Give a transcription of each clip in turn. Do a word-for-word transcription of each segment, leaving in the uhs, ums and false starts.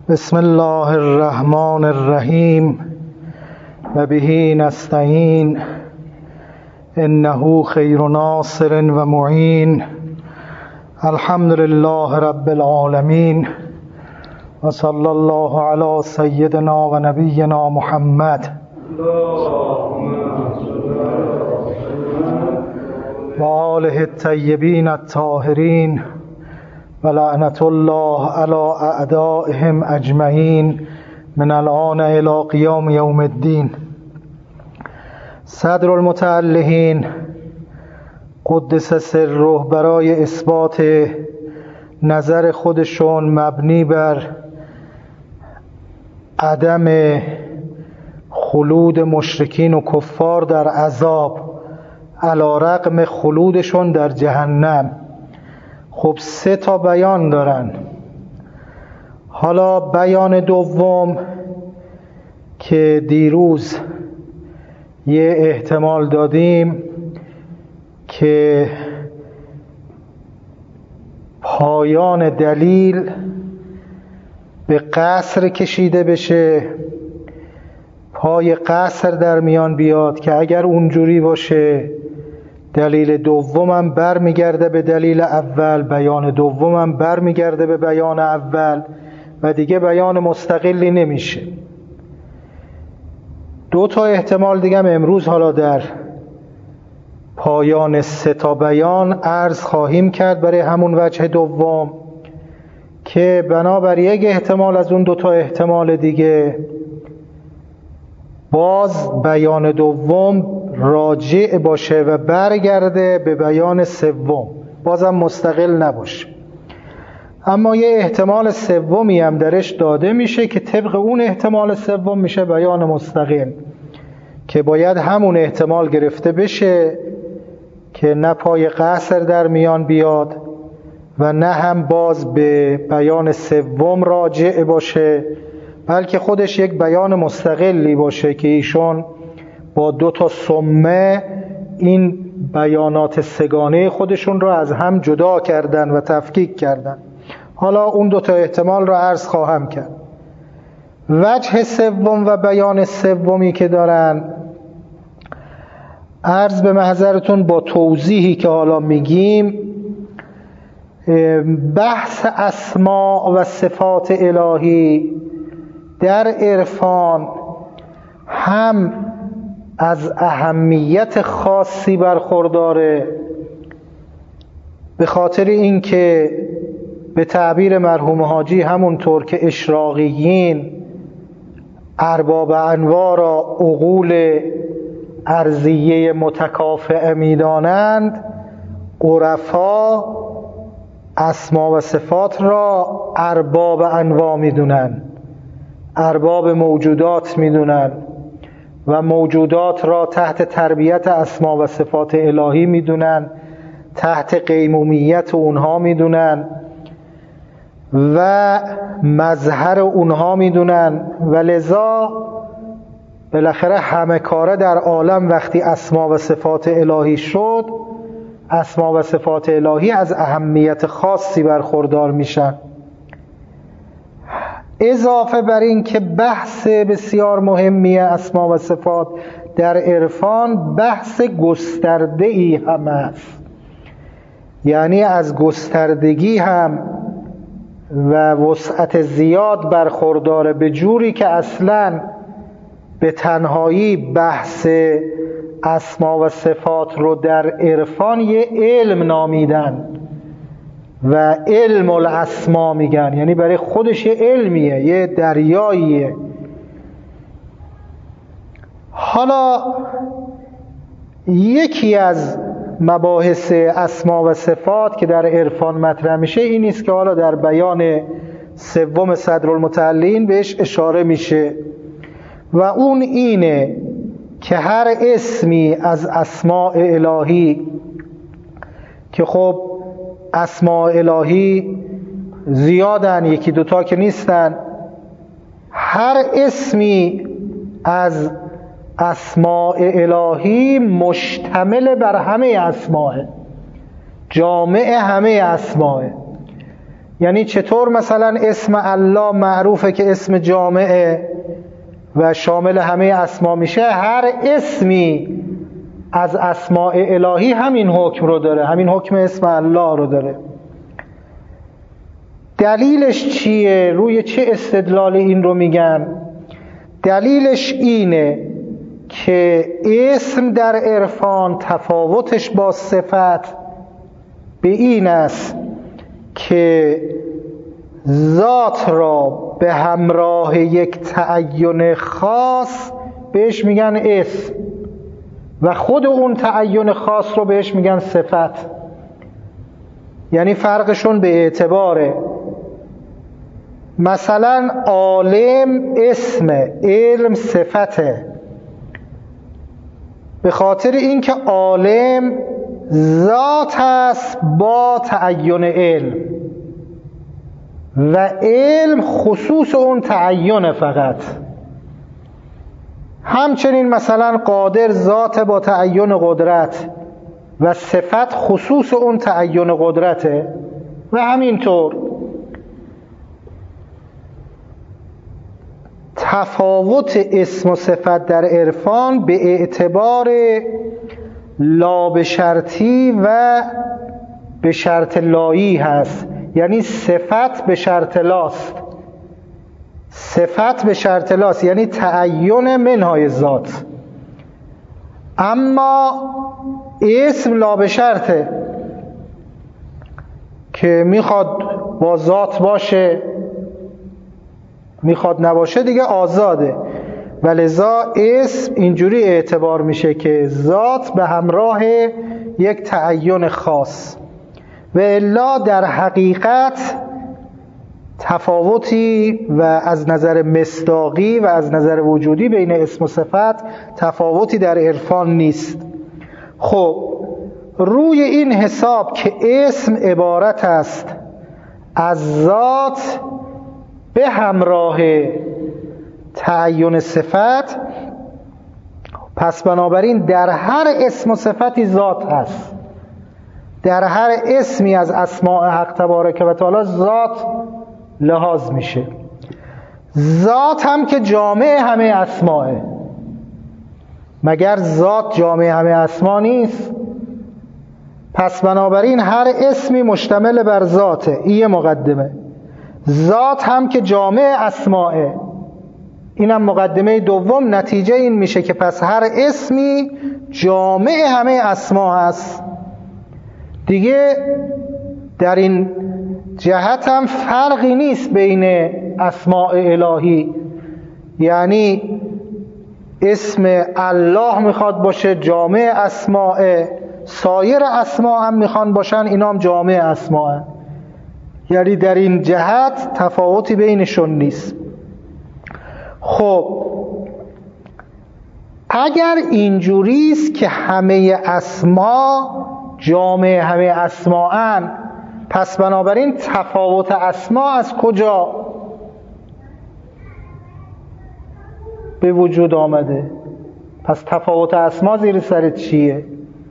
بسم الله الرحمن الرحیم و به نستعین انه خیر ناصر و معین. الحمد لله رب العالمین و صلی الله علی سیدنا و نبینا محمد و آله الطیبین الطاهرین و لعنت الله علی اعدائهم اجمعین من الآن الی قیام یوم الدین. صدر المتعلقین قدس سره برای اثبات نظر خودشون مبنی بر عدم خلود مشرکین و کفار در عذاب علی رغم خلودشون در جهنم، خب سه تا بیان دارن. حالا بیان دوم که دیروز یه احتمال دادیم که پایان دلیل به قصر کشیده بشه، پای قصر در میان بیاد که اگر اونجوری باشه دلیل دومم بر میگرده به دلیل اول، بیان دومم بر میگرده به بیان اول و دیگه بیان مستقلی نمیشه. دو تا احتمال دیگه هم امروز حالا در پایان سه تا بیان عرض خواهیم کرد برای همون وجه دوم که بنابر یک احتمال از اون دو تا احتمال دیگه باز بیان دوم راجع باشه و برگرده به بیان سوم، بازم مستقل نباشه. اما یه احتمال سومی هم درش داده میشه که طبق اون احتمال سوم میشه بیان مستقل، که باید همون احتمال گرفته بشه که نه پای قصر در میان بیاد و نه هم باز به بیان سوم راجع باشه، بلکه خودش یک بیان مستقلی باشه که ایشون با دو تا سمه این بیانات سگانه خودشون رو از هم جدا کردن و تفکیک کردن. حالا اون دو تا احتمال رو عرض خواهم کرد. وجه سوم و بیان سومی که دارن، عرض به محضرتون با توضیحی که حالا میگیم، بحث اسماء و صفات الهی در عرفان هم از اهمیت خاصی برخورداره، به خاطر اینکه به تعبیر مرحوم حاجی همونطور که اشراقیین ارباب انواع را عقول ارضیه متکافئه میدانند، عرفا اسما و صفات را ارباب انواع میدونن، ارباب موجودات میدونن و موجودات را تحت تربیت اسما و صفات الهی میدونن، تحت قیمومیت اونها میدونن و مظهر اونها میدونن و لذا بالاخره همه کاره در عالم وقتی اسما و صفات الهی شد، اسما و صفات الهی از اهمیت خاصی برخوردار میشن. اضافه بر این که بحث بسیار مهمی اسما و صفات در عرفان بحث گسترده‌ای هم است، یعنی از گستردگی هم و وسعت زیاد برخورداره، به جوری که اصلاً به تنهایی بحث اسما و صفات رو در عرفان یه علم نامیدن و علم الاسما میگن، یعنی برای خودش یه علمیه، یه دریاییه. حالا یکی از مباحث اسما و صفات که در عرفان مطرح میشه این است که حالا در بیان سوم صدرالمتعلقین بهش اشاره میشه و اون اینه که هر اسمی از اسماء الهی، که خب اسماء الهی زیادن، یکی دوتا که نیستن، هر اسمی از اسماء الهی مشتمل بر همه اسماء، جامع همه اسماء. یعنی چطور مثلا اسم الله معروفه که اسم جامعه و شامل همه اسما میشه، هر اسمی از اسماء الهی همین حکم رو داره، همین حکم اسم الله رو داره. دلیلش چیه؟ روی چه استدلال این رو میگن؟ دلیلش اینه که اسم در عرفان تفاوتش با صفت به این است که ذات را به همراه یک تعین خاص بهش میگن اسم و خود اون تعین خاص رو بهش میگن صفت. یعنی فرقشون به اعتباره مثلا عالم اسم، علم صفته، به خاطر اینکه عالم ذات است با تعین علم و علم خصوص اون تعین فقط. همچنین مثلا قادر ذات با تعین قدرت و صفت خصوص اون تعین قدرته و همینطور. تفاوت اسم و صفت در عرفان به اعتبار لا به شرطی و به شرط لایی هست. یعنی صفت به شرط لاست، صفت به شرط لاست یعنی تعین منهای ذات، اما اسم لا به شرطه که میخواد با ذات باشه، میخواد نباشه دیگه آزاده. ولذا اسم اینجوری اعتبار میشه که ذات به همراه یک تعین خاص، و الا در حقیقت تفاوتی و از نظر مصداقی و از نظر وجودی بین اسم و صفت تفاوتی در عرفان نیست. خب روی این حساب که اسم عبارت است از ذات به همراه تعین صفت، پس بنابراین در هر اسم و صفتی ذات هست، در هر اسمی از اسماء حق تبارک و تعالی ذات لحاظ میشه. ذات هم که جامع همه اسماءه، مگر ذات جامع همه اسما نیست؟ پس بنابراین هر اسمی مشتمل بر ذاته. این مقدمه. ذات هم که جامع اسماءه، اینم مقدمه دوم. نتیجه این میشه که پس هر اسمی جامع همه اسما هست دیگه. در این جهت هم فرقی نیست بین اسماء الهی، یعنی اسم الله میخواد باشه جامع اسماء، سایر اسما هم میخوان باشن اینا هم جامع اسماء، یعنی در این جهت تفاوتی بینشون نیست. خب اگر اینجوریست که همه اسما جامع همه اسماءن، پس بنابراین تفاوت اسما از کجا به وجود آمده؟ پس تفاوت اسما زیر سر چیه؟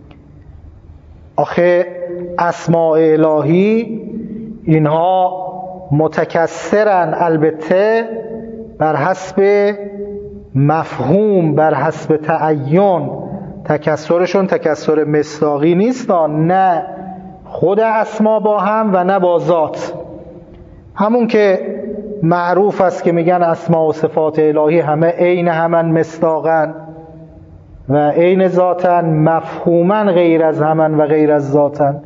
آخه اسماء الهی اینها متکثرن، البته بر حسب مفهوم، بر حسب تعین. تکثرشون تکثر مصداقی نیستن، نه خود اسما با هم و نه با ذات. همون که معروف است که میگن اسما و صفات الهی همه عین همن، مصداقن و عین ذاتن، مفهومن غیر از همن و غیر از ذاتن.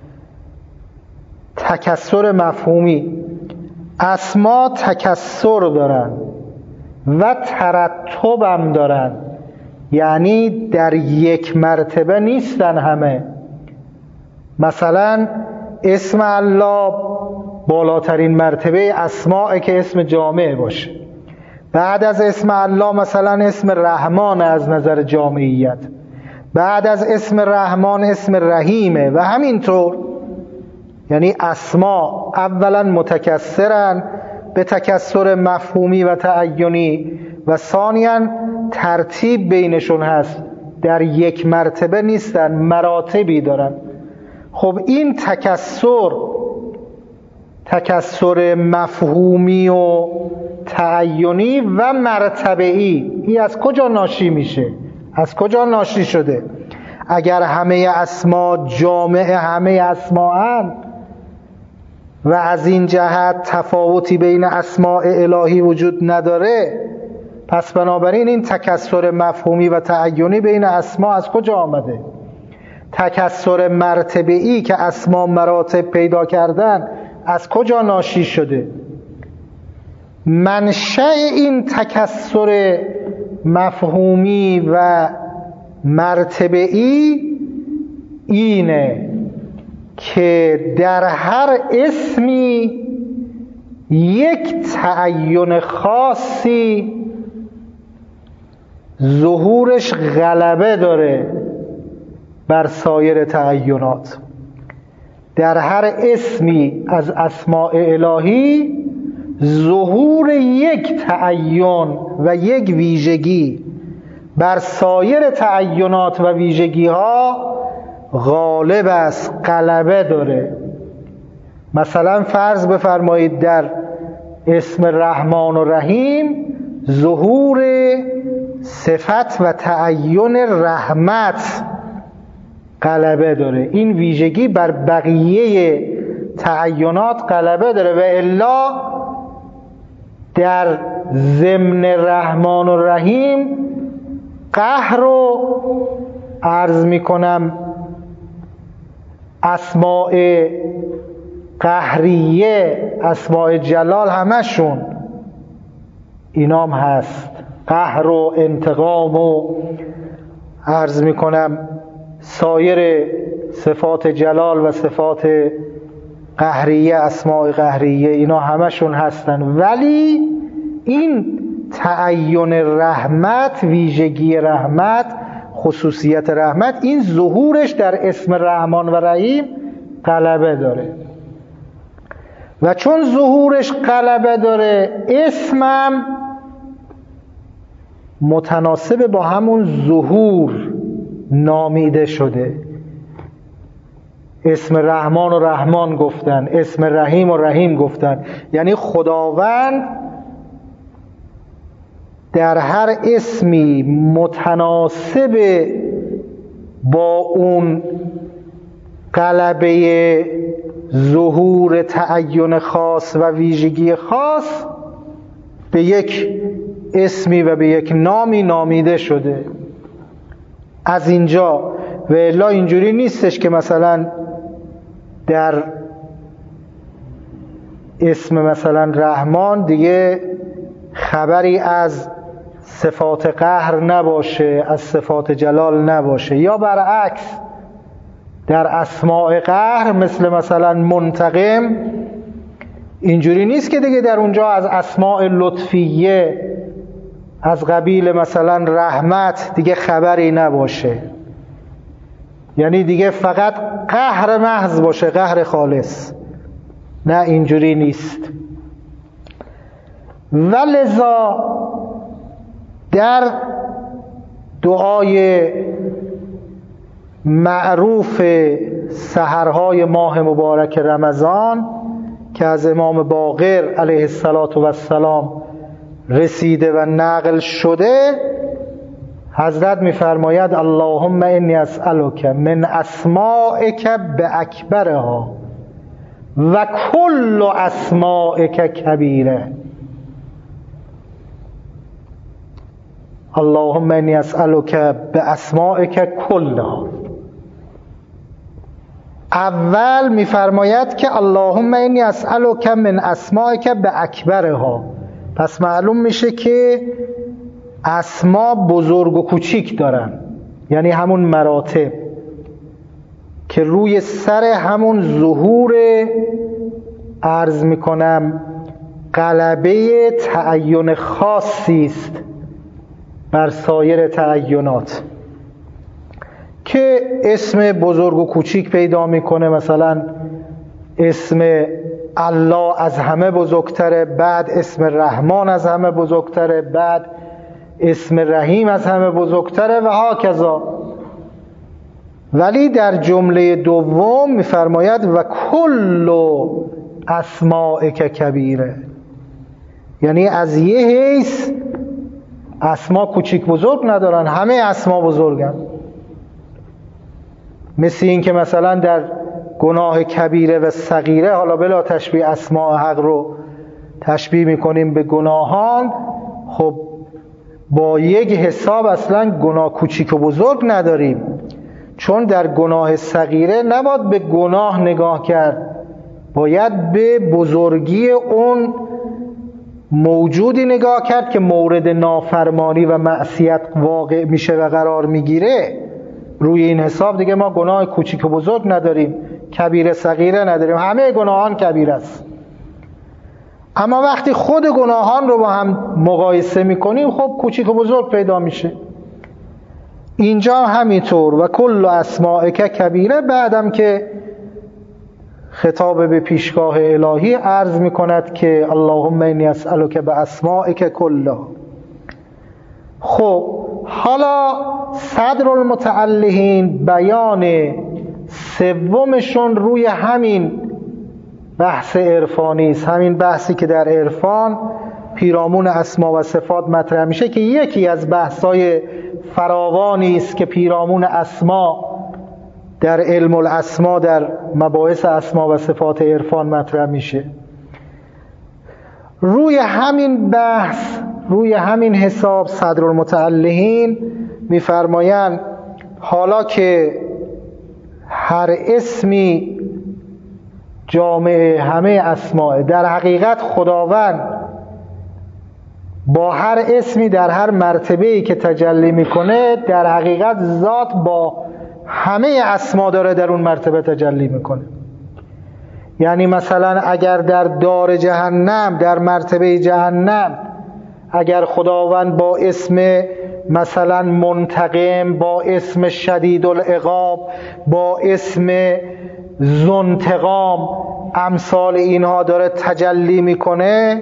تکثر مفهومی. اسما تکثر دارن و ترتب هم دارن، یعنی در یک مرتبه نیستن همه. مثلا اسم الله بالاترین مرتبه اسماء که اسم جامع باشه، بعد از اسم الله مثلا اسم رحمان از نظر جامعیت، بعد از اسم رحمان اسم رحیمه و همینطور. یعنی اسما اولا متکثرن به تکثر مفهومی و تعینی و ثانیاً ترتیب بینشون هست، در یک مرتبه نیستن، مراتبی دارن. خب این تکثر تکثر مفهومی و تعینی و مرتبه‌ای. این از کجا ناشی میشه؟ از کجا ناشی شده؟ اگر همه اسما جامع همه اسماءن و از این جهت تفاوتی بین اسماء الهی وجود نداره، پس بنابراین این تکثر مفهومی و تعینی بین اسما از کجا آمده؟ تکثر مرتبه‌ای که اسما مراتب پیدا کردن از کجا ناشی شده؟ منشأ این تکثر مفهومی و مرتبه‌ای اینه که در هر اسمی یک تعین خاصی ظهورش غلبه داره بر سایر تعینات. در هر اسمی از اسماء الهی ظهور یک تعین و یک ویژگی بر سایر تعینات و ویژگی ها غالب است، غلبه داره. مثلا فرض بفرمایید در اسم رحمان و رحیم ظهور صفت و تعین رحمت غلبه داره. این ویژگی بر بقیه تعینات غلبه داره و الا در ضمن رحمان و رحیم قهر رو عرض میکنم اسماء قهریه، اسماء جلال همشون اینام هست. قهر و انتقام و عرض میکنم سایر صفات جلال و صفات قهریه، اسماء قهریه، اینا همشون هستن. ولی این تعین رحمت، ویژگی رحمت، خصوصیت رحمت، این ظهورش در اسم رحمان و رحیم غلبه داره و چون ظهورش غلبه داره اسمم متناسب با همون ظهور نامیده شده. اسم رحمان و رحمان گفتن، اسم رحیم و رحیم گفتن. یعنی خداوند در هر اسمی متناسب با اون غلبه ظهور تعین خاص و ویژگی خاص به یک اسمی و به یک نامی نامیده شده. از اینجا و الا اینجوری نیستش که مثلا در اسم مثلا رحمان دیگه خبری از صفات قهر نباشه، از صفات جلال نباشه، یا برعکس در اسماء قهر مثل مثلا منتقم اینجوری نیست که دیگه در اونجا از اسماء لطفیه از قبیل مثلا رحمت دیگه خبری نباشه، یعنی دیگه فقط قهر محض باشه، قهر خالص. نه، اینجوری نیست. ولذا در دعای معروف سحرهای ماه مبارک رمضان که از امام باقر علیه السلام رسیده و نقل شده، حضرت می‌فرماید اللهم انی اسألک من اسمائک باکبرها و کل اسمائک کبیره. اللهم انی اسألک باسمائک کلها. اول می‌فرماید که اللهم انی اسألک من اسمائک باکبرها، پس معلوم میشه که اسما بزرگ و کوچیک دارن، یعنی همون مراتب که روی سر همون ظهور عرض میکنم غلبه تعین خاصی است بر سایر تعینات که اسم بزرگ و کوچیک پیدا میکنه. مثلا اسم الله از همه بزرگتره، بعد اسم رحمان از همه بزرگتره، بعد اسم رحیم از همه بزرگتره و هاکذا. ولی در جمله دوم میفرماید و کل اسمائک کبیره، یعنی از یه حیث اسما کوچیک بزرگ ندارن، همه اسما بزرگن. مثل این که مثلا در گناه کبیره و صغیره، حالا بلا تشبیه اسماء حق رو تشبیه میکنیم به گناهان، خب با یک حساب اصلا گناه کوچیک و بزرگ نداریم، چون در گناه صغیره نباید به گناه نگاه کرد، باید به بزرگی اون موجودی نگاه کرد که مورد نافرمانی و معصیت واقع میشه و قرار میگیره. روی این حساب دیگه ما گناه کوچیک و بزرگ نداریم، کبیره صغیره نداریم، همه گناهان کبیره است. اما وقتی خود گناهان رو با هم مقایسه میکنیم، خب کوچیک و بزرگ پیدا میشه. اینجا همینطور و کل اسمائک کبیره، بعدم که خطاب به پیشگاه الهی عرض میکند که اللهم انی اسألک باسمائک کلها. خب حالا صدر المتعلهین بیان سومشون روی همین بحث عرفانی است، همین بحثی که در عرفان پیرامون اسما و صفات مطرح میشه، که یکی از بحث‌های فراوانی است که پیرامون اسما در علم الاسما، در مباحث اسما و صفات عرفان مطرح میشه. روی همین بحث، روی همین حساب صدر المتعلهین میفرمایند حالا که هر اسمی جامعه همه اسماء، در حقیقت خداوند با هر اسمی در هر مرتبه‌ای که تجلی میکنه، در حقیقت ذات با همه اسما داره در اون مرتبه تجلی میکنه. یعنی مثلا اگر در دار جهنم، در مرتبه جهنم، اگر خداوند با اسم مثلا منتقم، با اسم شدید العقاب، با اسم ذوانتقام، امثال اینها داره تجلی میکنه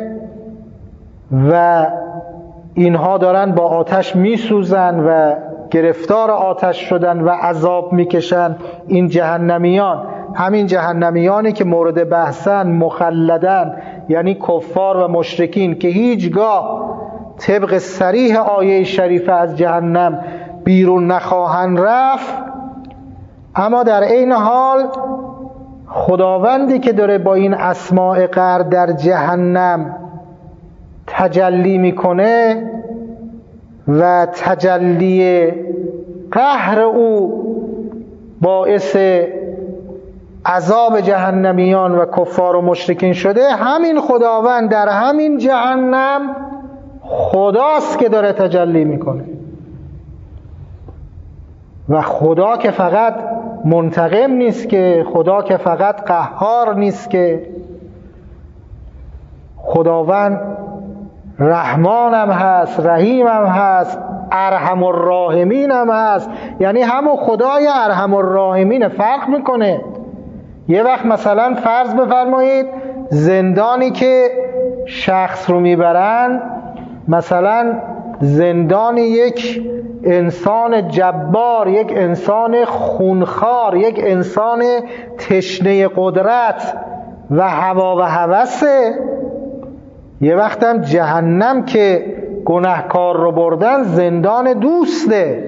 و اینها دارن با آتش میسوزن و گرفتار آتش شدن و عذاب میکشن، این جهنمیان، همین جهنمیانی که مورد بحثن، مخلدن، یعنی کفار و مشرکین که هیچگاه طبق صریح آیه شریفه از جهنم بیرون نخواهند رفت. اما در این حال خداوندی که داره با این اسماء قهر در جهنم تجلی میکنه و تجلی قهر او باعث عذاب جهنمیان و کفار و مشرکین شده، همین خداوند در همین جهنم خداست که داره تجلی میکنه. و خدا که فقط منتقم نیست، که خدا که فقط قهار نیست، که خداوند رحمان هم هست، رحیم هم هست، ارحم الراحمین هم هست. یعنی همون خدای ارحم الراحمین. فرق میکنه. یه وقت مثلا فرض بفرمایید زندانی که شخص رو میبرن، مثلا زندان یک انسان جبار، یک انسان خونخوار، یک انسان تشنه قدرت و هوا و هوسه. یه وقت هم جهنم که گناهکار رو بردن زندان دوسته،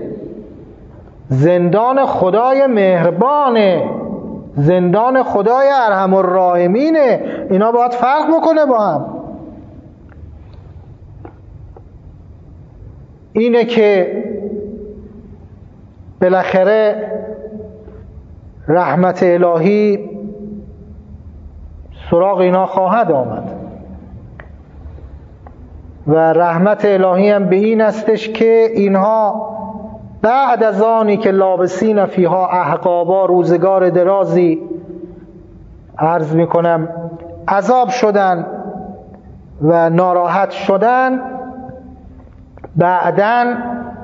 زندان خدای مهربانه، زندان خدای ارحم الراحمینه. اینا باید فرق بکنه با هم. اینه که بالاخره رحمت الهی سراغ اینا خواهد آمد و رحمت الهی هم به این استش که اینها بعد از آنی که لابسین فیها احقابا، روزگار درازی عرض میکنم عذاب شدن و ناراحت شدن، بعدن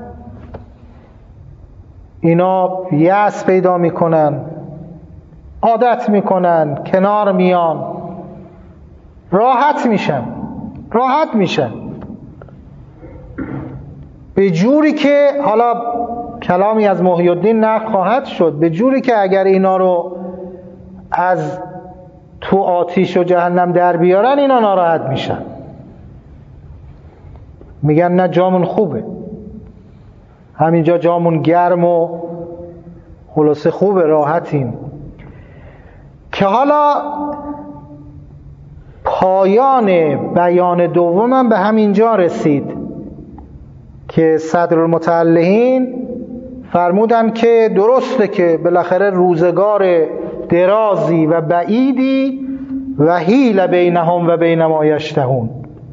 اینا یأس پیدا میکنن، عادت میکنن، کنار میان، راحت میشن راحت میشن به جوری که حالا کلامی از محی الدین نقل خواهد شد، به جوری که اگر اینا رو از تو آتیش و جهنم در بیارن اینا ناراحت میشن، میگن نه جامون خوبه، همینجا جامون گرم و خلاصه خوبه، راحتیم. که حالا پایان بیان دومم به همینجا رسید که صدرالمتعلقین فرمودن که درسته که بالاخره روزگار درازی و بعیدی و حیل بینهم و بین ما یشتهون،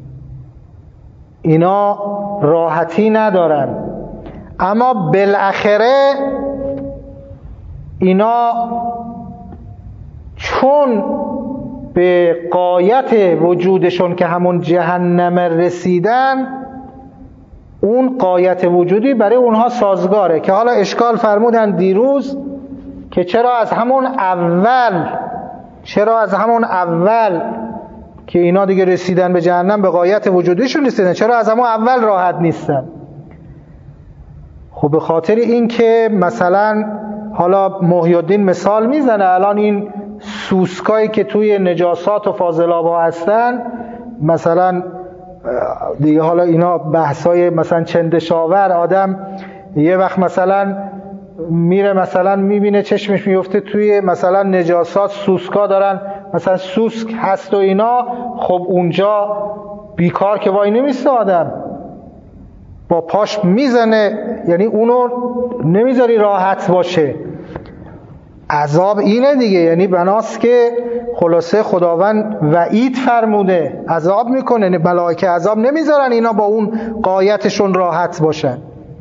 اینا راحتی ندارن، اما بالاخره اینا چون به غایت وجودشون که همون جهنم رسیدن، اون غایت وجودی برای اونها سازگاره. که حالا اشکال فرمودن دیروز که چرا از همون اول چرا از همون اول که اینا دیگه رسیدن به جهنم، به غایت وجودیشون رسیدن، چرا از همون اول راحت نیستن؟ خب به خاطر این که مثلا حالا محی الدین مثال میزنه، الان این سوسکایی که توی نجاسات و فاضلاب‌ها هستن، مثلا دیگه حالا اینا بحثای مثلا چندشاور، آدم یه وقت مثلا میره مثلا میبینه چشمش میفته توی مثلا نجاسات، سوسکا دارن، مثلا سوسک هست و اینا، خب اونجا بیکار که وای نمیسته، آدم با پاش میزنه، یعنی اونو نمیذاری راحت باشه. عذاب اینه دیگه، یعنی بناست که خلاصه خداوند وعید فرموده عذاب میکنه، یعنی ملائکه عذاب نمیذارن اینا با اون غایتشون راحت باشن،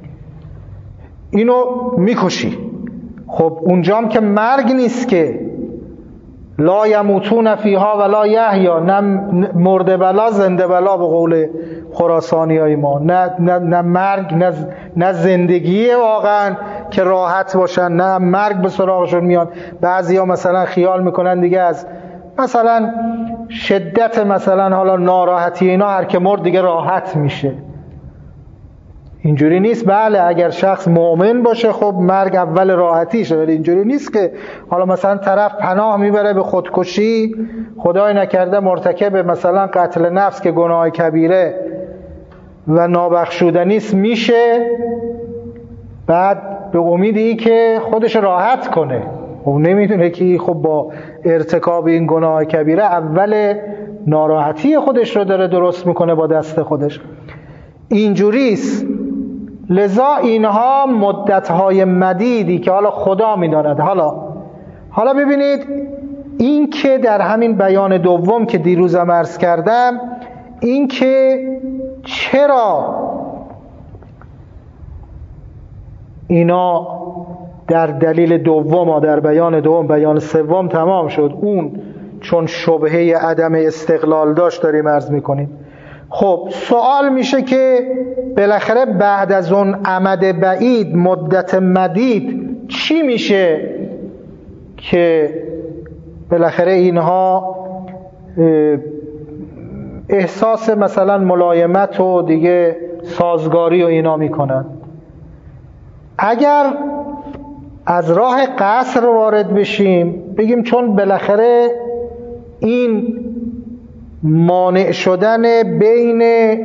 اینو میکشی. خب اونجام که مرگ نیست که لا یموتون فیها ولا یحیا، نه مرده بلا زنده بلا به قول خراسانی های ما، نه, نه, نه مرگ نه, نه زندگی واقعا که راحت باشن، نه مرگ به سراغشون میان. بعضی ها مثلا خیال میکنن دیگه از مثلا شدت مثلا حالا ناراحتی اینا هر که مرد دیگه راحت میشه. اینجوری نیست. بله اگر شخص مؤمن باشه خب مرگ اول راحتیشه، ولی اینجوری نیست که حالا مثلا طرف پناه میبره به خودکشی، خدای نکرده مرتکب مثلا قتل نفس که گناه کبیره و نابخشودنی است میشه، بعد به امیدی که خودش راحت کنه. خب نمیدونه که خب با ارتکاب این گناه کبیره اول ناراحتی خودش رو داره درست میکنه با دست خودش. اینجوریست. لذا اینها مدتهای مدیدی که حالا خدا میداند. حالا حالا ببینید این که در همین بیان دوم که دیروزم عرض کردم، این که چرا اینا در دلیل دوم، در بیان دوم، بیان سوم تمام شد، اون چون شبهه عدم استقلال داشت داریم عرض میکنیم. خب سوال میشه که بالاخره بعد از اون امد بعید، مدت مدید، چی میشه که بالاخره اینها احساس مثلا ملایمت و دیگه سازگاری و اینا میکنن؟ اگر از راه قصر وارد بشیم بگیم چون بالاخره این مانع شدن بین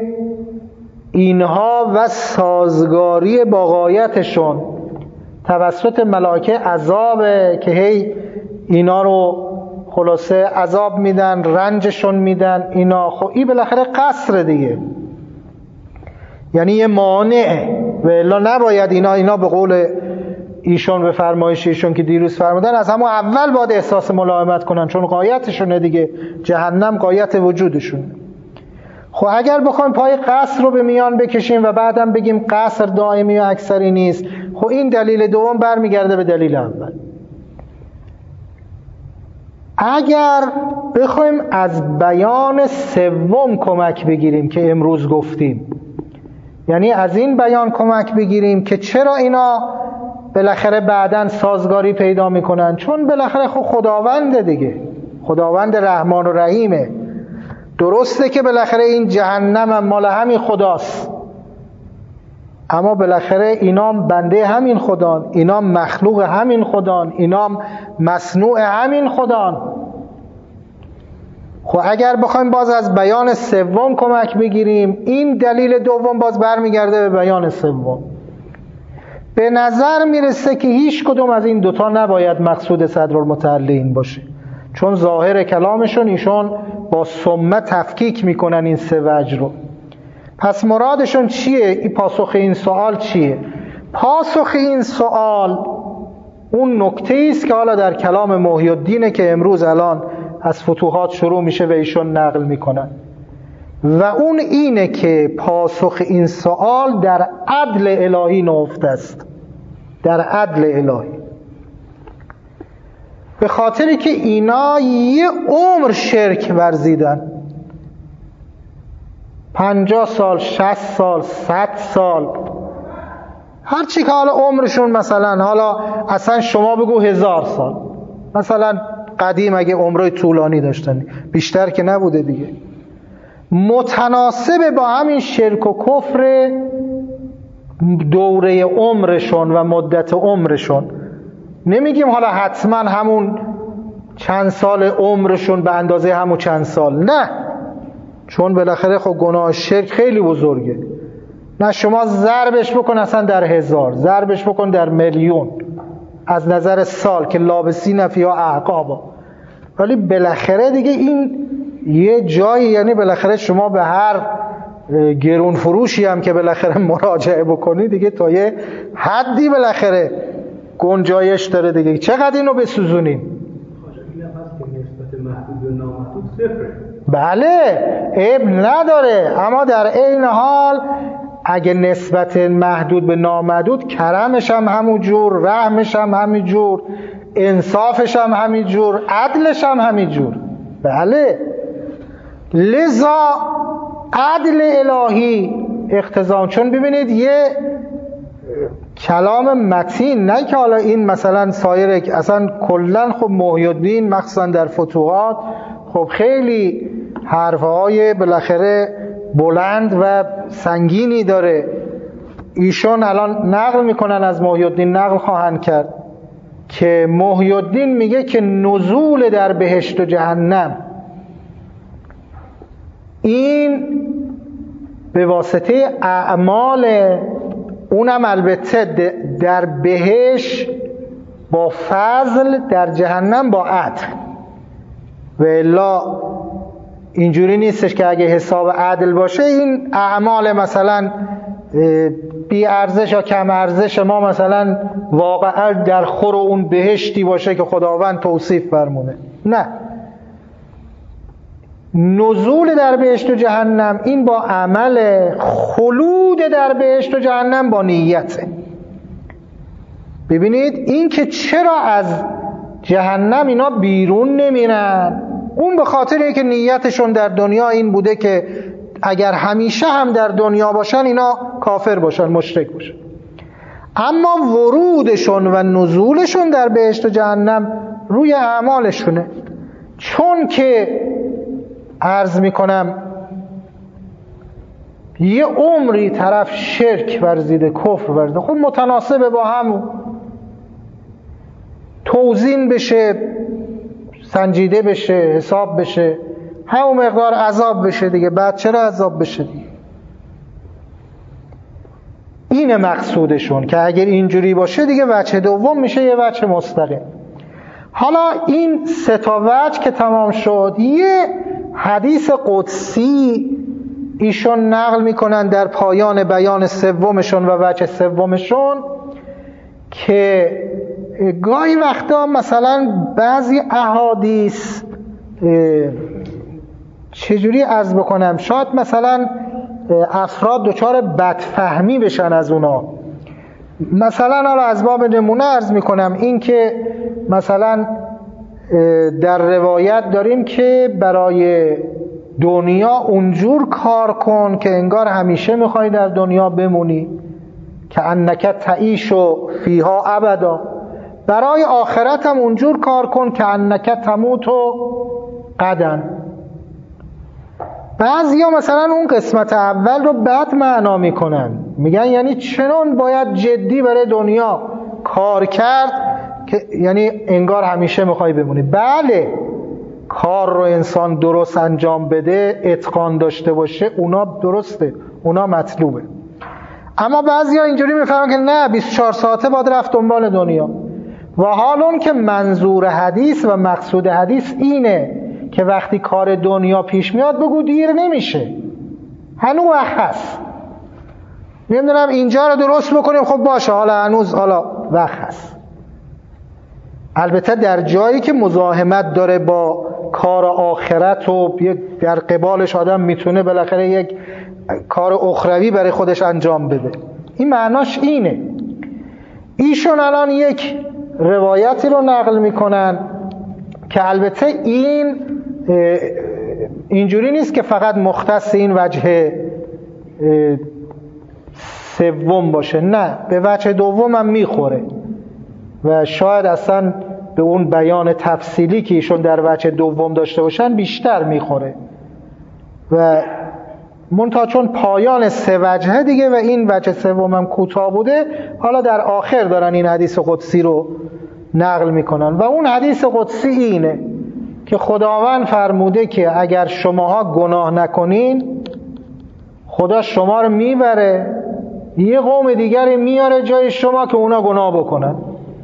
اینها و سازگاری با غایتشون توسط ملائکه عذابه که هی اینا رو خلاصه عذاب میدن، رنجشون میدن اینا. خب این بالاخره قصر دیگه، یعنی یه مانعه و الا نباید اینا اینا به قول ایشون، به فرمایش ایشون که دیروز فرمودن، از همون اول باید احساس ملائمت کنن، چون غایتشونه دیگه، جهنم غایت وجودشون. خب اگر بخوایم پای قصر رو به میان بکشیم و بعدم بگیم قصر دائمی و اکثری نیست، خب این دلیل دوم برمیگرده به دلیل اول. اگر بخوایم از بیان سوم کمک بگیریم که امروز گفتیم، یعنی از این بیان کمک بگیریم که چرا اینا بالاخره بعداً سازگاری پیدا میکنن، چون بالاخره خب خداونده دیگه، خداوند رحمان و رحیمه. درسته که بالاخره این جهنم هم مال همین خداست، اما بالاخره اینا بنده همین خدان، اینا مخلوق همین خدان، اینا مصنوع همین خدان. خب اگر بخوایم باز از بیان سوم کمک بگیریم، این دلیل دوم باز برمیگرده به بیان سوم. به نظر میرسه که هیچ کدوم از این دوتا نباید مقصود صدرالمتعلین باشه، چون ظاهر کلامشون ایشون با ثم تفکیک میکنن این سه وجه رو. پس مرادشون چیه؟ این پاسخ این سوال چیه؟ پاسخ این سوال اون نکته است که حالا در کلام محی الدینه که امروز الان از فتوحات شروع میشه و ایشون نقل میکنن، و اون اینه که پاسخ این سوال در عدل الهی نهفته است، در عدل الهی، به خاطری که اینا یه عمر شرک ورزیدن، پنجاه سال، شصت سال، صد سال، هرچی که حالا عمرشون، مثلا حالا اصلا شما بگو هزار سال، مثلا قدیم اگه عمرای طولانی داشتن، بیشتر که نبوده دیگه، متناسب با همین شرک و کفر دوره عمرشون و مدت عمرشون. نمیگیم حالا حتما همون چند سال عمرشون به اندازه همون چند سال، نه، چون بالاخره خب گناه شرک خیلی بزرگه. نه شما ضربش بکن اصلا در هزار، ضربش بکن در میلیون از نظر سال که لابسین فیها اعقابا، ولی بالاخره دیگه این یه جایی، یعنی بالاخره شما به هر گرون فروشی هم که بالاخره مراجعه بکنی دیگه تا یه حدی بالاخره گنجایش داره دیگه، چقدر اینو بسوزونیم؟ بله عیب نداره، اما در عین حال اگه نسبت محدود به نامحدود، کرمش هم همون جور، رحمش هم همین جور، انصافش هم همین جور، عدلش هم همین جور. بله، لذا عدل الهی اقتضا، چون ببینید یه کلام متین، نه که حالا این مثلا سایر، اصلا کلا خب محی الدین مخصوصا در فتوحات خب خیلی حرفهای بالاخره بلند و سنگینی داره. ایشون الان نقل میکنن از محی الدین، نقل خواهند کرد که محی الدین میگه که نزول در بهشت و جهنم این به واسطه اعمال، اونم البته در بهشت با فضل، در جهنم با عدل، و الا اینجوری نیستش که اگه حساب عدل باشه این اعمال مثلا بی ارزش یا کم ارزش ما مثلا واقعا در خور اون بهشتی باشه که خداوند توصیف فرمونه. نه، نزول در بهشت و جهنم این با عمل، خلود در بهشت و جهنم با نیته. ببینید این که چرا از جهنم اینا بیرون نمیرن، اون به خاطر اینکه نیتشون در دنیا این بوده که اگر همیشه هم در دنیا باشن اینا کافر باشن، مشرک باشن، اما ورودشون و نزولشون در بهشت و جهنم روی اعمالشونه. چون که عرض میکنم یه عمری طرف شرک ورزیده، کفر ورزیده، خب متناسب با هم توزین بشه، سنجیده بشه، حساب بشه، همون مقدار عذاب بشه دیگه. بعد چرا عذاب بشه دیگه؟ اینه مقصودشون که اگر اینجوری باشه دیگه وجه دوم میشه یه وجه مستقیم. حالا این سه تا وجه که تمام شد، یه حدیث قدسی ایشون نقل میکنن در پایان بیان سومشون و وجه سومشون که گاهی وقتا مثلا بعضی احادیث چجوری عرض بکنم، شاید مثلا افراد دچار بدفهمی بشن از اونا. مثلا حالا از باب نمونه عرض میکنم این که مثلا در روایت داریم که برای دنیا اونجور کار کن که انگار همیشه میخوای در دنیا بمونی، که انک تعیش و فیها ابدا. برای آخرت هم اونجور کار کن که انک تموت و غدا. بعضیا مثلا اون قسمت اول رو بد معنا میکنن، میگن یعنی چنان باید جدی برای دنیا کار کرد که یعنی انگار همیشه میخوای بمونی. بله، کار رو انسان درست انجام بده، اتقان داشته باشه، اونا درسته، اونا مطلوبه. اما بعضیا اینجوری میفهمن که نه، بیست و چهار ساعته باید رفت دنبال دنیا. و حال اون که منظور حدیث و مقصود حدیث اینه که وقتی کار دنیا پیش میاد بگو دیر نمیشه، هنوز وقت هست، نمیدونم اینجا رو درست بکنیم، خب باشه حالا هنوز حالا وقت هست. البته در جایی که مزاحمت داره با کار آخرت و در قبالش آدم میتونه بالاخره یک کار اخروی برای خودش انجام بده، این معناش اینه. ایشون الان یک روایتی رو نقل میکنن که البته این اینجوری نیست که فقط مختص این وجه سوم باشه، نه، به وجه دوم هم میخوره و شاید اصلا به اون بیان تفصیلی که ایشون در وجه دوم داشته باشن بیشتر میخوره. و منتها چون پایان سه وجهه دیگه و این وجه سوم هم کوتاه بوده، حالا در آخر دارن این حدیث قدسی رو نقل میکنن و اون حدیث قدسی اینه که خداوند فرموده که اگر شماها گناه نکنین خدا شما رو میبره، یه قوم دیگری میاره جای شما که اونا گناه بکنن.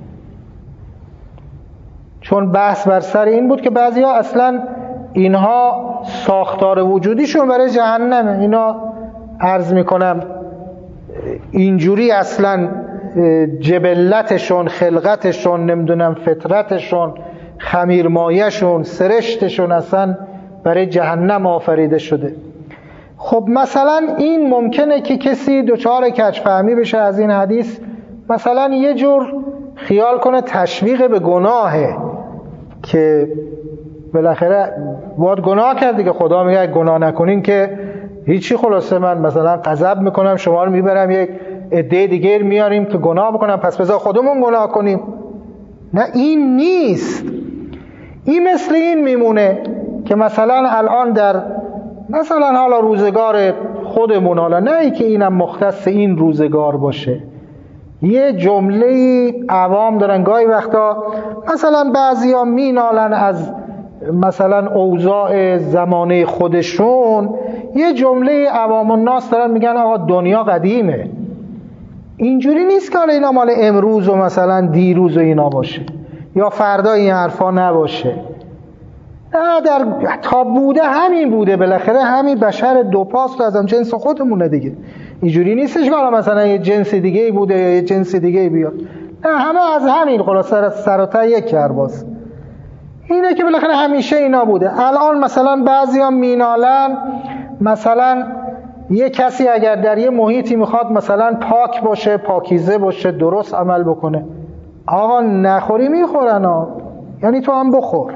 چون بحث بر سر این بود که بعضیا اصلا اینها ساختار وجودیشون برای جهنمه، اینا عرض میکنم اینجوری اصلا جبلتشون، خلقتشون، نمیدونم فطرتشون، خمیرمایشون، سرشتشون اصلا برای جهنم آفریده شده. خب مثلا این ممکنه که کسی دچار کج‌فهمی بشه از این حدیث، مثلا یه جور خیال کنه تشویق به گناهه که بالاخره باید گناه کرد دیگه، خدا میگه گناه نکنین که هیچی، خلاصه من مثلا غضب میکنم شما رو میبرم یک عده دیگه میاریم که گناه بکنم، پس بذار خودمون گناه کنیم. نه، این نیست. این مثل این میمونه که مثلا الان در مثلا حالا روزگار خودمون، حالا نه ای که اینم مختص این روزگار باشه، یه جمله عوام دارن گاهی وقتا، مثلا بعضیا مینالن از مثلا اوضاع زمانه خودشون، یه جمله عوام الناس دارن میگن آقا دنیا قدیمه. اینجوری نیست که حالا اینا مال امروز و مثلا دیروز و اینا باشه یا فردا این حرفا نباشه. نه، در تا بوده همین بوده، بالاخره همین بشر دو پاست از هم جنس خودمونه دیگه. اینجوری نیستش که حالا مثلا یه جنس دیگه بوده یا یه جنس دیگه بیاد، نه، همه از همین خلاصه سر و ته یک کرباس. اینه که بالاخره همیشه اینا بوده. الان مثلا بعضیا مینالن مثلا یه کسی اگر در یه محیطی میخواد مثلا پاک باشه، پاکیزه باشه، درست عمل بکنه، آقا نخوری میخورن ها، یعنی تو هم بخور.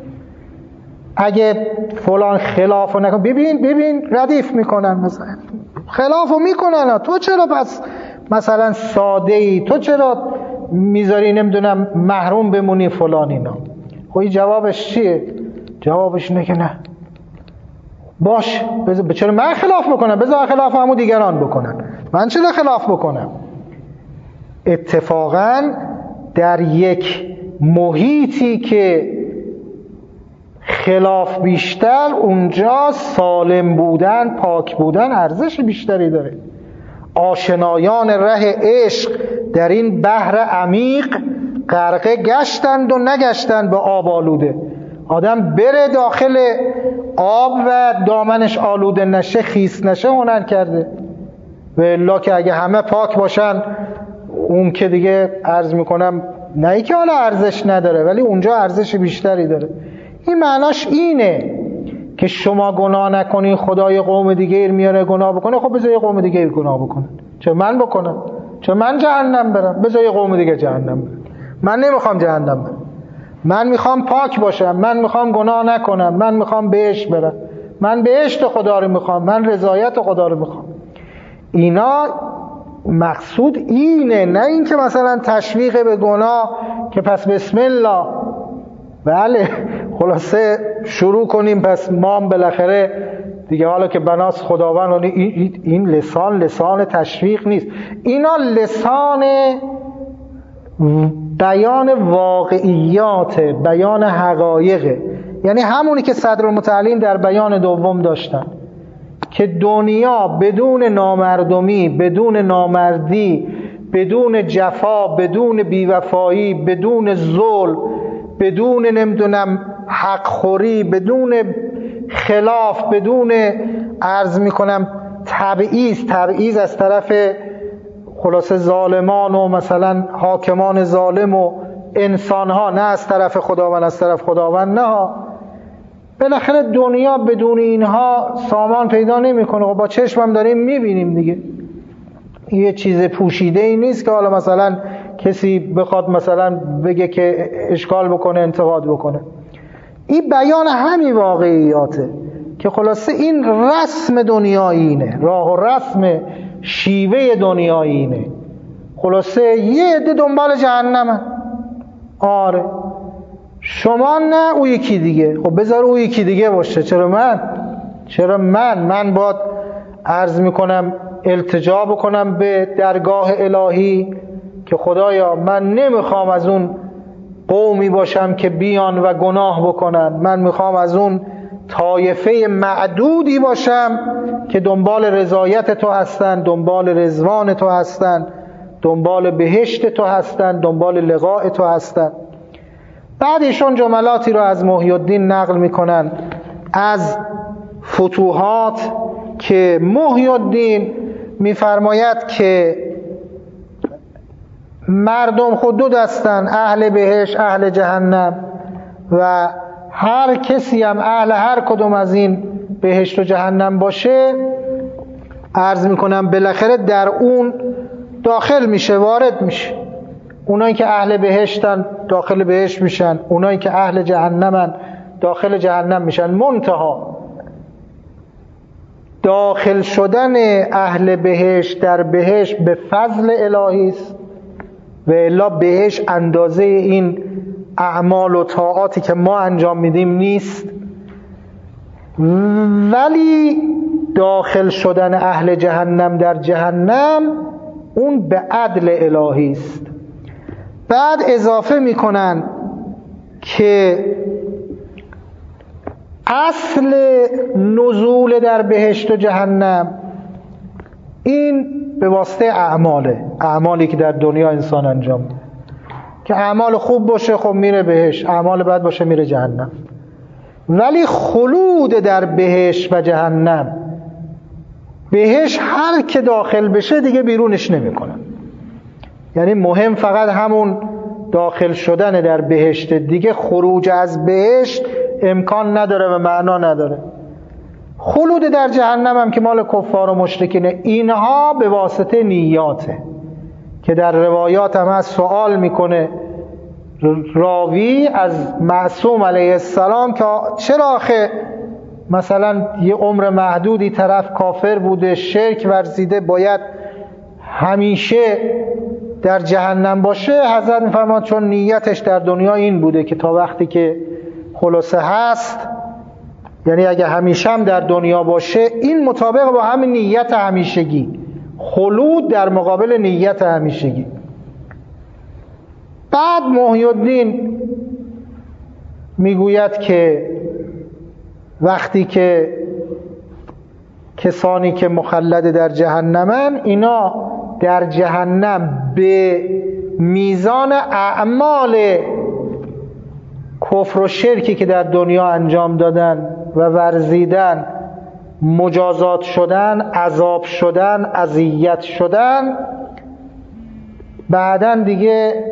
اگه فلان خلافو نکن، ببین ببین ردیف میکنن، مثلا خلافو میکنن ها. تو چرا پس مثلا ساده ای، تو چرا میذاری نمیدونم محروم بمونی فلان اینا؟ خب جوابش چیه؟ جوابش اینه که نه، باش، بذار چرا من خلاف بکنم، بذار خلاف همو دیگران بکنن، من چرا خلاف بکنم؟ اتفاقا در یک محیطی که خلاف بیشتر، اونجا سالم بودن، پاک بودن ارزش بیشتری داره. آشنایان ره عشق در این بحر عمیق غرقه گشتند و نگشتند به آب آلوده. آدم بره داخل آب و دامنش آلوده نشه، خیس نشه، هنر کرده. و الا که اگه همه پاک باشن، اون که دیگه عرض میکنم نه ای که حالا ارزش نداره، ولی اونجا ارزش بیشتری داره. این معناش اینه که شما گناه نکنین خدای قوم دیگه میاره گناه بکنه، خب بذار یه قوم دیگه گناه بکنه، چه من بکنم، چه من جهنم برم، بذار یه قوم دیگه جهنم برم. من نمیخوام جهنم برم، من میخوام پاک باشم، من میخوام گناه نکنم، من میخوام بهشت برم، من بهشت خدا رو میخوام، من رضایت خدا رو میخوام. اینا مقصود اینه، نه این که مثلا تشویق به گناه که پس بسم الله، بله خلاصه شروع کنیم، پس ما هم بالاخره دیگه حالا که بناس خداوند، این, این لسان لسان تشویق نیست، اینا لسان بیان واقعیات، بیان حقایق. یعنی همونی که صدرالمتعلین در بیان دوم داشتن که دنیا بدون نامردمی، بدون نامردی، بدون جفا، بدون بیوفایی، بدون ظلم، بدون نمیدونم حق خوری، بدون خلاف، بدون عرض میکنم تبعیض تبعیض از طرف خلاصه ظالمان و مثلا حاکمان ظالم و انسان ها، نه از طرف خداوند، از طرف خداوند نه. بالاخره دنیا بدون اینها سامان پیدا نمیکنه. و با چشمم داریم میبینیم دیگه، یه چیز پوشیده ای نیست که حالا مثلا کسی بخواد مثلا بگه که اشکال بکنه، انتقاد بکنه. این بیان همین واقعیاته که خلاصه این رسم دنیا اینه، راه و رسم شیوه دنیا اینه. خلاصه یه عده دنبال جهنمن. آره شما نه، او یکی دیگه. خب بذار او یکی دیگه باشه. چرا من؟ چرا من؟ من باید عرض میکنم التجا بکنم به درگاه الهی که خدایا من نمیخوام از اون قومی باشم که بیان و گناه بکنن، من میخوام از اون طایفه معدودی باشم که دنبال رضایت تو هستن، دنبال رضوان تو هستن، دنبال بهشت تو هستن، دنبال لقاء تو هستن. بعد ایشون جملاتی رو از محی الدین نقل میکنن از فتوحات که محی الدین میفرماید که مردم خود دو دستن، اهل بهشت، اهل جهنم، و هر کسی هم اهل هر کدوم از این بهشت و جهنم باشه عرض میکنم بالاخره در اون داخل میشه، وارد میشه. اونایی که اهل بهشتن داخل بهشت میشن، اونایی که اهل جهنمن داخل جهنم میشن. منتها داخل شدن اهل بهشت در بهشت به فضل الهی است و الا بهشت اندازه این اعمال و طاعاتی که ما انجام میدیم نیست. ولی داخل شدن اهل جهنم در جهنم اون به عدل الهی است. بعد اضافه میکنن که اصل نزول در بهشت و جهنم این به واسطه اعماله، اعمالی که در دنیا انسان انجام میده. که اعمال خوب باشه خب میره بهشت، اعمال بد باشه میره جهنم. ولی خلود در بهشت و جهنم، بهشت هر که داخل بشه دیگه بیرونش نمیکنن. یعنی مهم فقط همون داخل شدن در بهشت، دیگه خروج از بهشت امکان نداره و معنا نداره. خلود در جهنم هم که مال کفار و مشرکینه، اینها به واسطه نیاته که در روایات هم از سوال میکنه راوی از معصوم علیه السلام که چرا آخه مثلا یه عمر محدودی طرف کافر بوده، شرک ورزیده، باید همیشه در جهنم باشه؟ حضرت میفرماد چون نیتش در دنیا این بوده که تا وقتی که خلاصه هست، یعنی اگه همیشه هم در دنیا باشه، این مطابق با همین نیت همیشگی، خلود در مقابل نیت همیشگی. بعد محی الدین میگوید که وقتی که کسانی که مخلد در جهنمن، اینا در جهنم به میزان اعمال کفر و شرکی که در دنیا انجام دادن و ورزیدن مجازات شدن، عذاب شدن، اذیت شدن. بعدن دیگه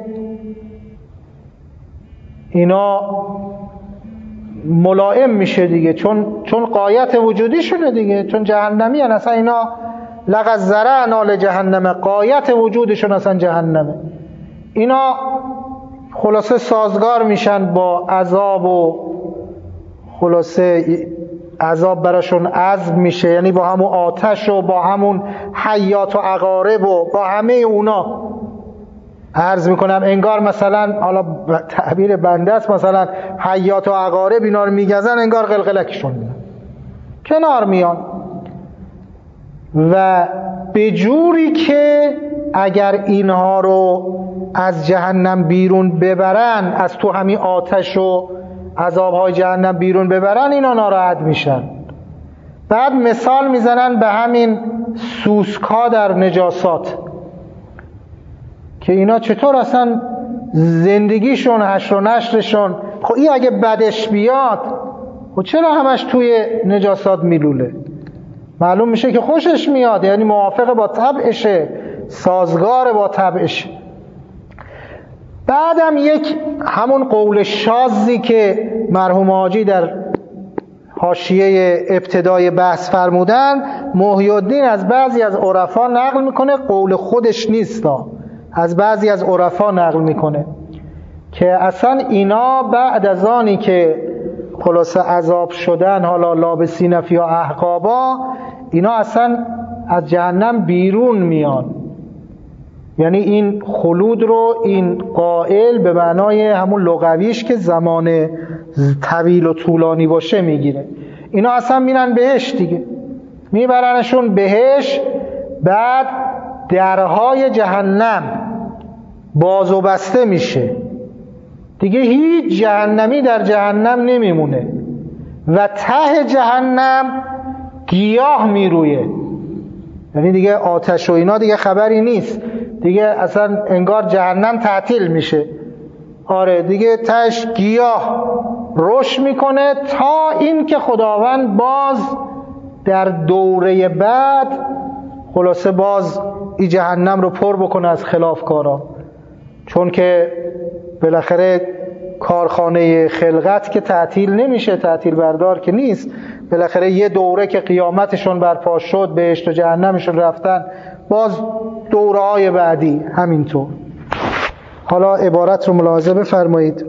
اینا ملائم میشه دیگه، چون چون غایت وجودی شده دیگه، چون جهنمی هن. اصلا اینا لقد ذرعنا لجهنم، غایت وجودشون اصلا جهنمه. اینا خلاصه سازگار میشن با عذاب و خلاصه عذاب براشون عذب میشه، یعنی با همون آتش و با همون حیات و عقارب و با همه اونا. عرض میکنم انگار مثلا، حالا تعبیر بنده است، مثلا حیات و عقارب اینا رو میگزن، انگار قلقلکشون میان کنار میان، و به جوری که اگر اینها رو از جهنم بیرون ببرن، از تو همین آتش و عذابهای جهنم بیرون ببرن اینا ناراحت میشن. بعد مثال میزنن به همین سوسکا در نجاسات که اینا چطور اصلا زندگیشون حشر و نشرشون، خب این اگه بدش بیاد خب چرا همش توی نجاسات میلوله؟ معلوم میشه که خوشش میاد، یعنی موافق با طبعشه، سازگار با طبعشه. بعدم یک همون قول شاذی که مرحوم حاجی در حاشیه ابتدای بحث فرمودن، محی الدین از بعضی از عرفا نقل میکنه، قول خودش نیست، از بعضی از عرفا نقل میکنه که اصلا اینا بعد از آنی که خلاصه عذاب شدن، حالا لابسین فیها احقابا، اینا اصلا از جهنم بیرون میان. یعنی این خلود رو این قائل به معنای همون لغویش که زمان طویل و طولانی باشه میگیره. اینا اصلا میرن بهش دیگه، میبرنشون بهش. بعد درهای جهنم باز و بسته میشه دیگه، هیچ جهنمی در جهنم نمیمونه و ته جهنم گیاه میرویه. یعنی دیگه آتش و اینا دیگه خبری نیست دیگه، اصلا انگار جهنم تعطیل میشه. آره دیگه تهش گیاه رشد میکنه تا این که خداوند باز در دوره بعد خلاصه باز این جهنم رو پر بکنه از خلافکارا، چون که بالاخره کارخانه خلقت که تعطیل نمیشه، تعطیل بردار که نیست، بالاخره یه دوره که قیامتشون برپا شد، بهشت و جهنمشون رفتن، باز دوره های بعدی همینطور. حالا عبارت رو ملاحظه بفرمایید.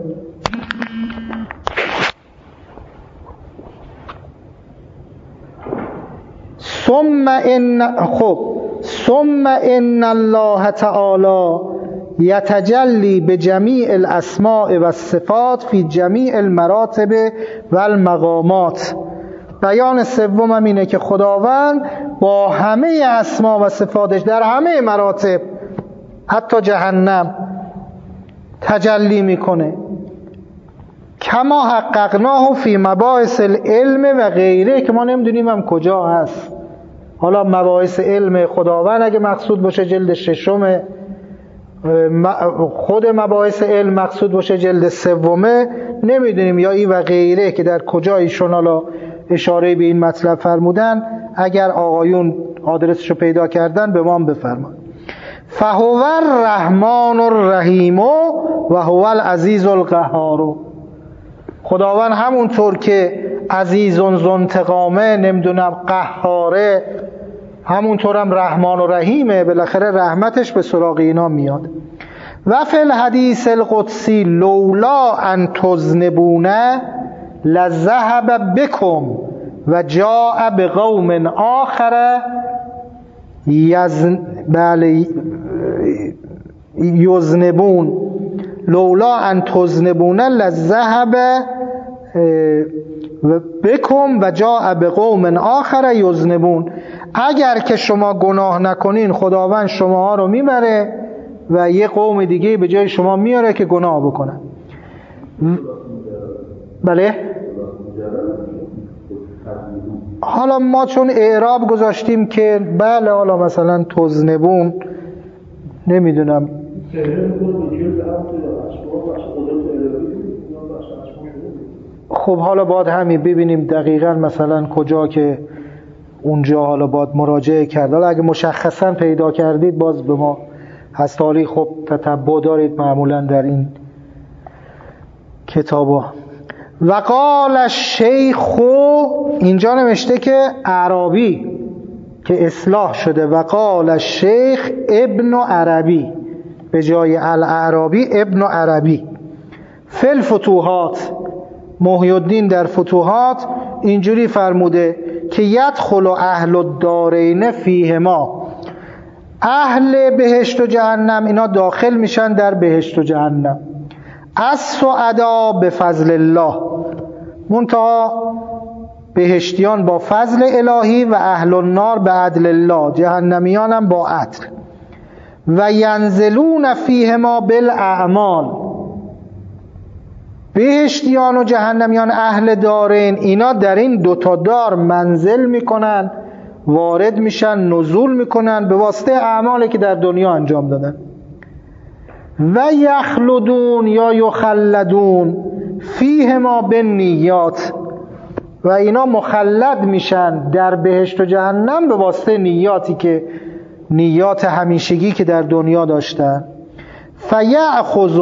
ثم ان خب ثم ان الله تعالی یتجلی به جمیع الاسماء و الصفات فی جمیع المراتب و المقامات. بیان سومم اینه که خداوند با همه اسما و صفاتش در همه مراتب، حتی جهنم، تجلی میکنه. کما حققناه فی مباحث العلم و غیره، که ما نمیدونیم هم کجا هست. حالا مباحث علم خداوند اگه مقصود باشه جلد ششم، خود مباحث علم مقصود باشه جلد سومه، نمیدونیم، یا ای و غیره که در کجا ایشون حالا اشاره به این مطلب فرمودن. اگر آقایون آدرسشو پیدا کردن به ما بفرمایید. فهو الرحمن الرحیم و هو العزیز القهار. خداوند همونطور که عزیز و ذوانتقامه، نمیدونم قهاره، همونطورم رحمان و رحیمه، بالاخره رحمتش به سراغ اینا میاد. و فی الحدیث القدسی لولا ان تذنبون لذهب بكم و جاء بقوم آخر یزن بله یذنبون لولا ان تذنبون لذهب بكم و جاء بقوم آخر یذنبون. اگر که شما گناه نکنین خداوند شماها رو میبره و یه قوم دیگه به جای شما میاره که گناه بکنن. بله حالا ما چون اعراب گذاشتیم که بله، حالا مثلا تذنبون نمیدونم، خب حالا باید همین ببینیم دقیقاً مثلا کجا که اونجا حالا باید مراجعه کرد. حالا اگه مشخصاً پیدا کردید باز به ما هستاری، خب تتبع دارید معمولاً در این کتابا. وقال الشیخ، اینجا نوشته که عربی که اصلاح شده، وقال الشیخ ابن عربی به جای الاعرابی ابن عربی. فی الفتوحات، محی الدین در فتوحات اینجوری فرموده که یدخل اهل الدارین فیهما، اهل بهشت و جهنم اینا داخل میشن در بهشت و جهنم. السعدا بفضل الله، منتها بهشتیان با فضل الهی و اهل النار به عدل الله، جهنمیان هم با عدل. و ینزلون فیهما بالاعمال، بهشتیان و جهنمیان اهل دارین، اینا در این دوتا دار منزل میکنن، وارد میشن، نزول میکنن به واسطه اعمالی که در دنیا انجام دادن. و یخلدون یا یخلدون فیه ما بالنیات، و اینا مخلد میشن در بهشت و جهنم به واسطه نیاتی که نیات همیشگی که در دنیا داشتن. فیأخذ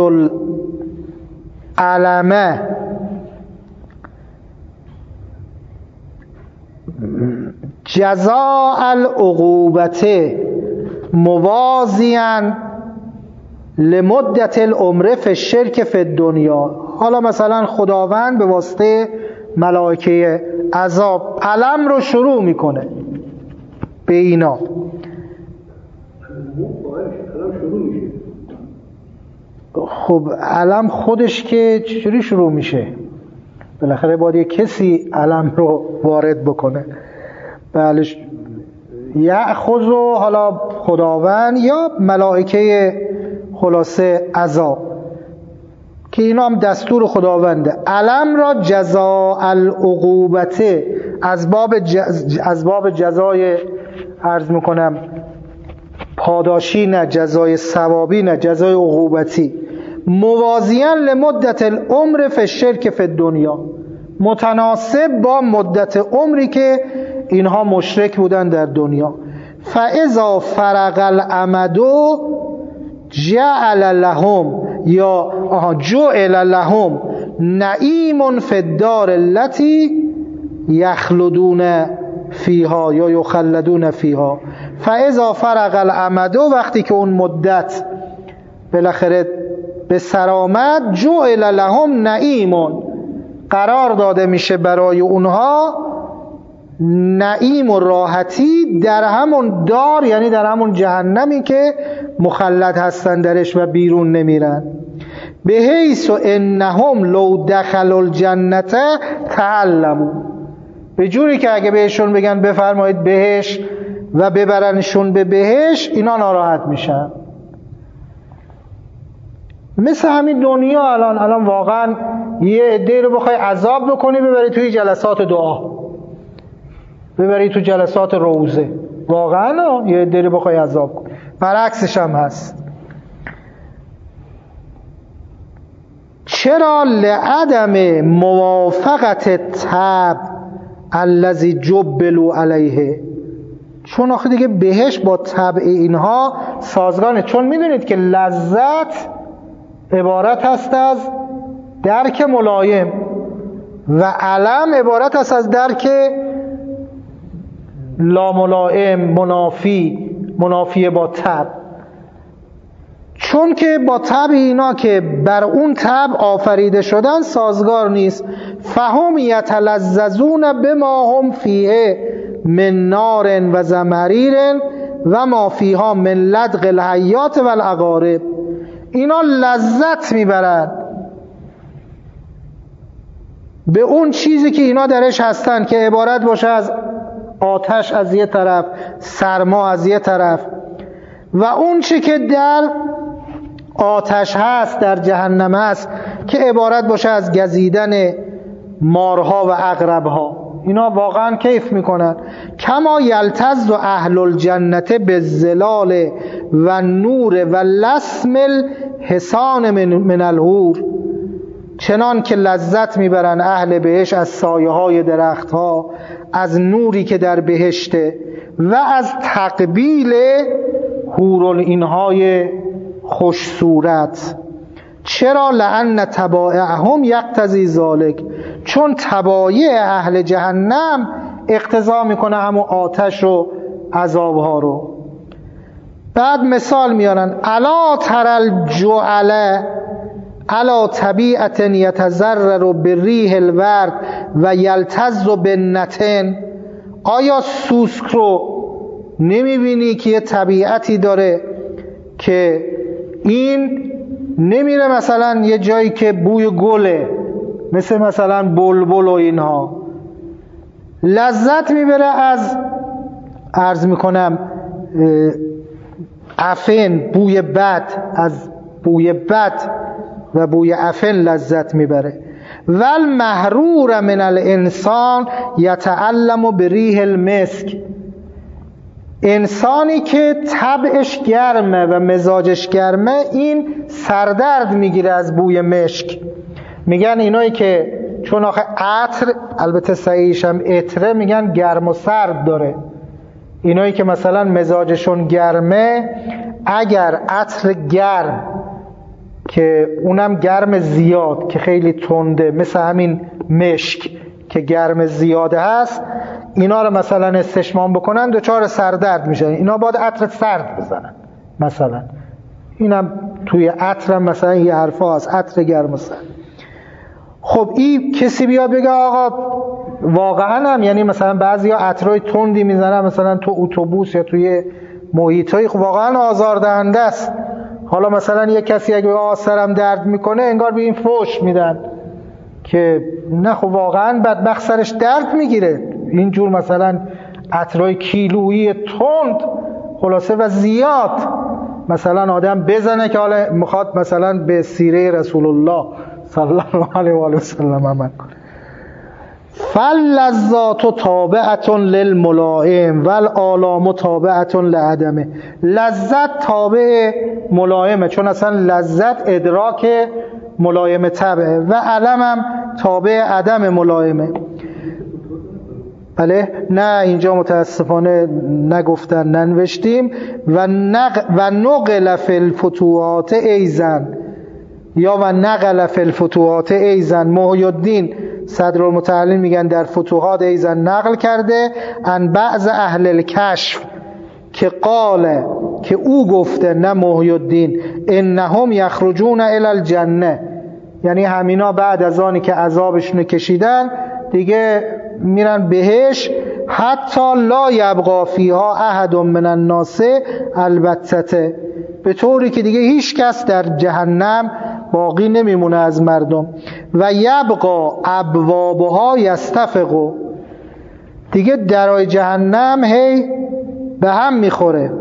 العلمه جزاء العقوبة موازیاً لمدت العمر فی الشرک فی الدنیا. حالا مثلا خداوند به واسطه ملائکه عذاب علم رو شروع میکنه به اینا. خب علم خودش که چجوری شروع میشه؟ بالاخره باید یک کسی علم رو وارد بکنه. بله، یأخذ حالا خداوند یا ملائکه خلاصه عذاب که اینا هم دستور خداونده. علم را جزاء العقوبته، از باب جز... از باب جزای عرض میکنم پاداشی نه، جزای ثوابی نه، جزای عقوبتی. موازیاً لمدت العمر فی الشرک فی الدنیا، متناسب با مدت عمری که اینها مشرک بودن در دنیا. فاذا فرغ الامد جعل لهم یا آها جعل لهم نعیم فی الدار التي یخلدون فیها یا یخلدون فیها. فاذا فرغ الامد، وقتی که اون مدت بالاخره به سر آمد، جعل لهم نعیم، قرار داده میشه برای اونها نعیم و راحتی در همون دار، یعنی در همون جهنمی که مخلد هستن درش و بیرون نمیرن. به حیث و انهم لو دخلوا الجنة تعلموا، به جوری که اگه بهشون بگن بفرمایید بهش و ببرنشون به بهش، اینا ناراحت میشن. مثل همین دنیا الان الان واقعا یه عده رو بخوای عذاب بکنی ببری توی جلسات دعا، ببری تو جلسات روزه، واقعا یه عده رو بخوای عذاب کنی. برعکسش هم هست. چرا؟ لعدم موافقت الطبع الذی جبلوا علیه، چون آخه دیگه بهش با طبع اینها سازگانه. چون میدونید که لذت عبارت هست از درک ملایم و علم عبارت هست از درک لاملائم، منافی منافی با طبع. چون که با طبع اینا که بر اون طبع آفریده شدن سازگار نیست. فهم یتلذذون بما هم فیه من نار و زمریر و ما فیها من لدغ الحیات و العقارب، اینا لذت میبرن به اون چیزی که اینا درش هستن که عبارت باشه از آتش از یه طرف، سرما از یه طرف، و اون چی که در آتش هست در جهنم هست که عبارت باشه از گزیدن مارها و عقربها. اینا واقعا کیف میکنن. کما یلتز و اهل الجنت بالظلال و نور و لسم الحسان من, من الحور، چنان که لذت میبرن اهل بهشت از سایه های درخت ها، از نوری که در بهشته و از تقبیل حورالعین های خوش صورت. چرا؟ لأن تبایعهم یقتضی ذالک، چون تبایع اهل جهنم اقتضا میکنه همون آتش و عذابها رو. بعد مثال میارن الا تر الجعل الا طبیعت یتضرر بالریح الورد و یلتز بالنتن، آیا سوسک رو نمیبینی که یه طبیعتی داره که این نمیره مثلا یه جایی که بوی گله، مثل مثلا بلبل و اینها، لذت میبره از عرض میکنم عفن، بوی بد، از بوی بد و بوی عفن لذت میبره. ول محرور من الانسان یتعلم بریح المسک، انسانی که طبعش گرمه و مزاجش گرمه این سردرد میگیره از بوی مشک. میگن اینایی که چون آخه عطر، البته صحیحش هم عطره، میگن گرم و سرد داره. اینایی که مثلا مزاجشون گرمه اگر عطر گرم که اونم گرم زیاد که خیلی تنده مثل همین مشک که گرم زیاده هست، اینا رو مثلا استشمام بکنن دچار سردرد میشن. اینا باید عطر سرد بزنن مثلا. اینم توی عطرم مثلا یه حرفا هست، عطر گرم و سرد. خب این کسی بیاد بگه آقا واقعا هم، یعنی مثلا بعضیا عطرای تندی میزنن مثلا تو اتوبوس یا توی محیطای واقعا آزاردهنده است. حالا مثلا یه کسی اگه آ سرم درد میکنه انگار به این فوش میدن که نه، خب واقعا بدبخت سرش درد میگیره. اینجور مثلا عطرای کیلویی تند خلاصه و زیاد مثلا آدم بزنه که حالا میخواد مثلا به سیره رسول الله صلی الله علیه و آله و سلم عمل کنه. فاللذات تابعه للملائم والآلام تابعه لعدمه. لذت تابع ملائمه، چون اصلا لذت ادراک ملایم طبعه، و علم هم تابع عدم ملائمه. بله نه اینجا متاسفانه نگفتن، ننوشتیم. و نق و نقل فی الفتوحات ایزن، یا و نقل فی الفتوحات ایزن. محی الدین صدرالمتعلم میگن در فتوحات ایزن نقل کرده ان بعض اهل الکشف که قال، که او گفته، نه محی الدین، انهم یخرجون الی الجنه، یعنی همینا بعد از آنی که عذابشون کشیدن دیگه میرن بهش، حتی لا یبقا فیها احد من الناس البتته، به طوری که دیگه هیچ کس در جهنم باقی نمیمونه از مردم. و یبقا ابوابها یستفقوا، دیگه درای جهنم هی به هم میخوره،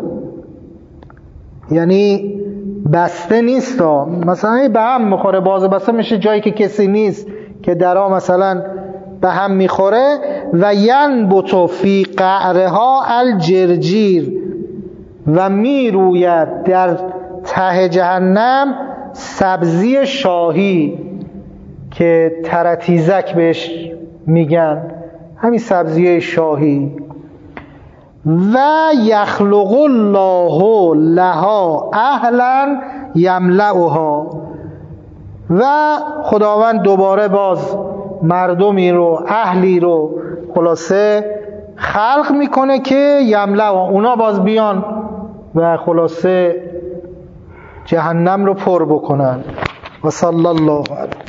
یعنی بسته نیست ها. مثلا هی به هم میخوره، باز بسته میشه جایی که کسی نیست که درها مثلا به هم میخوره. و ینبت فی قعرها الجرجیر، و میروید در ته جهنم سبزی شاهی که ترتیزک بهش میگن، همین سبزی شاهی. و یخلق الله لها اهلا یملؤها، و خداوند دوباره باز مردمی رو، اهلی رو خلاصه خلق میکنه که یملؤ، اونا باز بیان و خلاصه جهنم رو پر بکنن. و صلی الله علیه